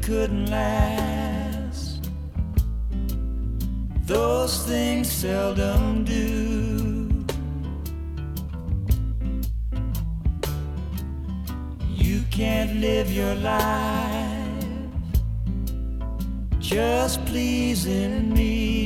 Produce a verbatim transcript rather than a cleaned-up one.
couldn't last. Those things seldom do. You can't live your life just pleasing me.